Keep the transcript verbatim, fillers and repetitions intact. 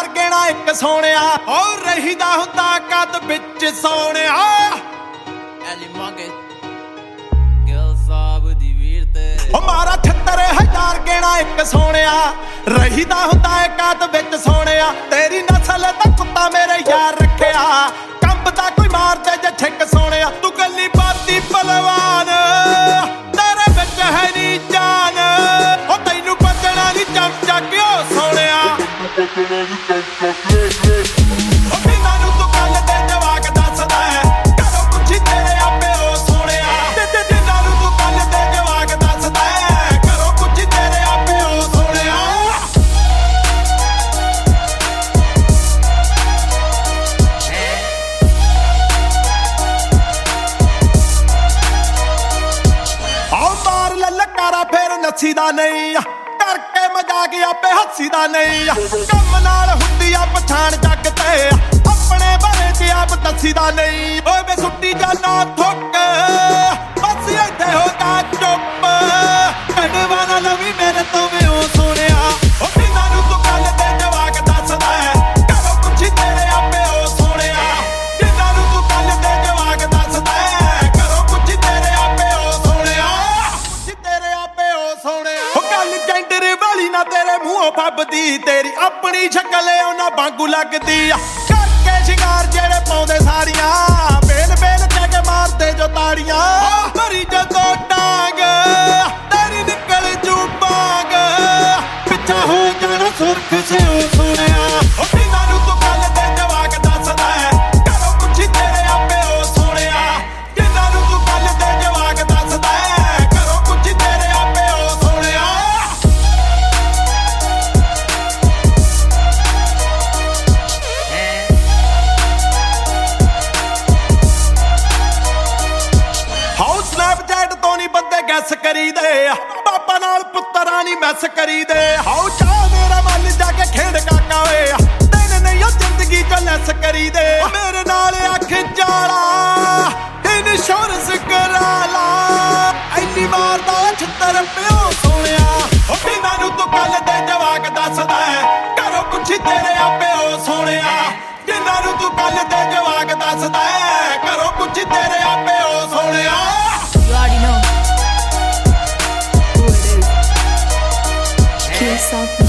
ਹਜ਼ਾਰ ਗੇਣਾ ਇੱਕ ਸੋਹਣਿਆ ਉਹ ਰਹੀਦਾ ਹੁੰਦਾ ਕਦ ਵਿੱਚ ਸੋਹਣਿਆ ਐਲੀ ਮੰਗੇ ਗਿਲ ਸਾਹਿਬ ਦੀ ਵੀਰ ਤੇ ਉਹ ਮਾਰਾ ਛੱਤਰ ਹਜ਼ਾਰ ਗੇਣਾ ਇੱਕ ਸੋਹਣਿਆ ਰਹੀਦਾ ਹੁੰਦਾ ਕਦ ਵਿੱਚ ਸੋਹਣਿਆ ਤੇਰੀ ਨਸਲ ਦਾ ਕੁੱਤਾ ਮੇਰੇ ਯਾਰ ਰੱਖਿਆ ਕੰਬਦਾ ਕੋਈ ਮਾਰਦੇ ਜੇ ਠਿੱਕ ਸੋਹਣਿਆ ਤੂੰ ਗੱਲੀ ਬਾਤੀ ਭਲਵਾਨ ਤੇਰੇ ਵਿੱਚ ਹੈ ਨੀ ਜਾਨ ਉਹ ਤੈਨੂੰ ਬਚਣਾ ਨੀ ਚਮਚਾ ਕਿਉਂ ਸੋਹਣਿਆ ਉਹ ਬਿਨਾਂ ਨੂੰ ਤੂੰ ਗੱਲ ਦੇ ਜਵਾਕ ਦੱਸਦਾ ਹੈ ਘਰੋਂ ਪੁੱਛੀ ਤੇਰੇ ਆਪੇ ਉਹ ਸੋਹਣਿਆ ਤੇ ਬਿਨਾਂ ਨੂੰ ਤੂੰ ਗੱਲ ਦੇ ਜਵਾਕ ਦੱਸਦਾ ਹੈ ਘਰੋਂ ਪੁੱਛੀ ਤੇਰੇ ਆਪੇ ਉਹ ਸੋਹਣਿਆ ਆਹ ਮਾਰ ਲੈ ਲਕਾਰਾ ਫੇਰ ਨੱਸੀ ਦਾ ਨਹੀਂ ਕਰਕੇ ਮਜ਼ਾਕ ਆਪੇ ਹੱਸੀ ਦਾ ਨਹੀਂ ਕੰਮ ਨਾਲ ਹੁੰਦੀ ਆ ਪਛਾਣ ਜੱਗ ਤੇ ਆਪਣੇ ਬਾਰੇ ਤੇ ਆਪ ਦੱਸੀ ਦਾ ਨਹੀਂ ਓਏ ਵੇ ਸੁੱਟੀ ਜਾਨਾ ਥੁੱਕ ਬਸ ਇੱਥੇ ਹੋ ਜਾ ਚੁੱਪ ਕੜਵਾ ਨਾ ਲਵੀ ਮੇਰੇ ਤੋਂ ਵੀ ਉਹ ਸੋਹਣਿਆ ਉਹ ਬਿਨਾਂ ਨੂੰ ਤੂੰ ਗੱਲ ਦੇ ਜਵਾਕ ਦੱਸਦਾ ਹੈ ਘਰੋਂ ਪੁੱਛੀ ਤੇਰੇ ਆਪੇ ਉਹ ਸੋਹਣਿਆ ਬਿਨਾਂ ਨੂੰ ਤੂੰ ਗੱਲ ਦੇ ਜਵਾਕ ਦੱਸਦਾ ਹੈ ਘਰੋਂ ਪੁੱਛੀ ਤੇਰੇ ਆਪੇ ਉਹ ਸੋਹਣਿਆ ਪੁੱਛੀ ਤੇਰੇ ਆਪੇ ਉਹ ਸੋਹਣਿਆ ਉਹ ਗੱਲ ਜੈਂਡਰ ਵਾਲੀ ਨਾ ਤੇਰੇ ਮੂੰਹੋਂ ਫੱਬਦੀ ਤੇਰੀ ਆਪਣੀ ਸ਼ਕਲ ਉਹਨਾਂ ਵਾਂਗੂ ਲੱਗਦੀ ਆ ਕਰਕੇ ਸ਼ਿੰਗਾਰ ਜਿਹੜੇ ਪਾਉਂਦੇ ਸਾਰੀਆਂ ਬੇਲ ਬੇਲ ਕਹਿ ਕੇ ਮਾਰਦੇ ਜੋ ਤਾੜੀਆਂ ਮਰੀ ਜਦੋਂ ਡਾਂਗ ਤੇਰੀ ਨਿਕਲ ਜੂ ਬਾਗ ਪਿੱਛਾ ਹੋ ਜਾਣਾ ਸੁਰਖ ਸੇ ਉਹ ਸੋਹਣਿਆ ਉਹ ਬਿਨਾਂ ਨੂੰ ਤੂੰ ਗੱਲ ਦੇ ਜਵਾਕ ਦੱਸਦਾ ਹੈ ਘਰੋਂ ਪੁੱਛੀ ਤੇਰੇ ਆਪੇ ਉਹ ਸੋਹਣਿਆ ਬਿਨਾਂ ਨੂੰ ਤੂੰ ਗੱਲ ਦੇ ਜਵਾਕ ਦੱਸਦਾ ਹੈ ਘਰੋਂ ਪੁੱਛੀ ਤੇਰੇ ਆਪੇ ਉਹ ਸੋਹਣਿਆ ਹਾਉ ਸਨੈਪਚੈਟ ਤੋਂ ਨਹੀਂ ਬੰਦੇ ਗੈਸ ਕਰੀਦੇ ਆ ਪਾਪਾ ਨਾਲ ਪੁੱਤਰਾਂ ਨਹੀਂ ਮੈਸ ਕਰੀਦੇ ਹਾਉ ਚਾਹ ਮੇਰਾ ਮਨ ਜਾ ਕੇ ਖੇਡ ਕਾਕਾ ਓਏ ਦਿਨ ਨਹੀਂ ਉਹ ਜ਼ਿੰਦਗੀ ਚ ਲੈਸ ਕਰੀਦੇ ਮੇਰੇ ਨਾਲ ਅੱਖ ਜਾਲਾ ਇਨਸ਼ੋਰੈਂਸ ਕਰਾ ਲਾ ਐਨੀ ਮਾਰਦਾ ਛੱਤਰ ਪਿਓ ਸੋਹਣਿਆ ਉਹ ਬਿਨਾਂ ਨੂੰ ਤੂੰ ਗੱਲ ਦੇ ਜਵਾਕ ਦੱਸਦਾ ਹੈ ਘਰੋਂ ਪੁੱਛੀ ਤੇਰੇ ਆਪੇ ਉਹ ਸੋਹਣਿਆ ਬਿਨਾਂ ਨੂੰ ਤੂੰ ਗੱਲ ਦੇ ਜਵਾਕ ਦੱਸਦਾ ਹੈ ਘਰੋਂ ਪੁੱਛੀ ਤੇਰੇ ਆਪੇ ਉਹ ਸੋਹਣਿਆ You already know who it is. Kill yourself.